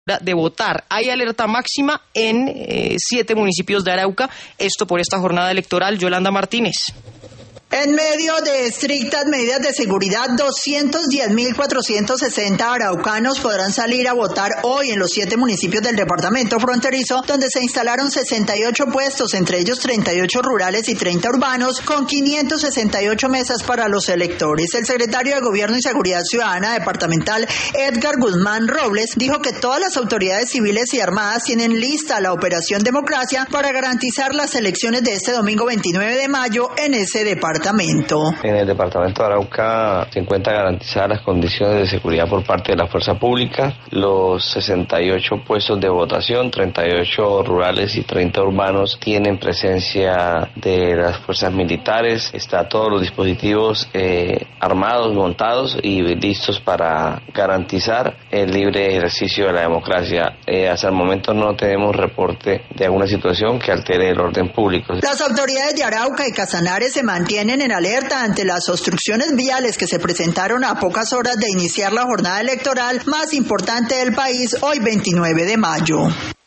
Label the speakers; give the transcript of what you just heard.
Speaker 1: de votar. Hay alerta máxima en 7 municipios de Arauca, esto por esta jornada electoral. Yolanda Martínez.
Speaker 2: En medio de estrictas medidas de seguridad, 210.460 araucanos podrán salir a votar hoy en los 7 municipios del departamento fronterizo, donde se instalaron 68 puestos, entre ellos 38 rurales y 30 urbanos, con 568 mesas para los electores. El secretario de Gobierno y Seguridad Ciudadana departamental, Edgar Guzmán Robles, dijo que todas las autoridades civiles y armadas tienen lista la Operación Democracia para garantizar las elecciones de este domingo 29 de mayo en ese departamento.
Speaker 3: En el departamento de Arauca se encuentran garantizadas las condiciones de seguridad por parte de la fuerza pública, los 68 puestos de votación, 38 rurales y 30 urbanos tienen presencia de las fuerzas militares, está todos los dispositivos armados, montados y listos para garantizar el libre ejercicio de la democracia. Hasta el momento no tenemos reporte de alguna situación que altere el orden público.
Speaker 2: Las autoridades de Arauca y Casanare se mantienen en alerta ante las obstrucciones viales que se presentaron a pocas horas de iniciar la jornada electoral más importante del país hoy 29 de mayo.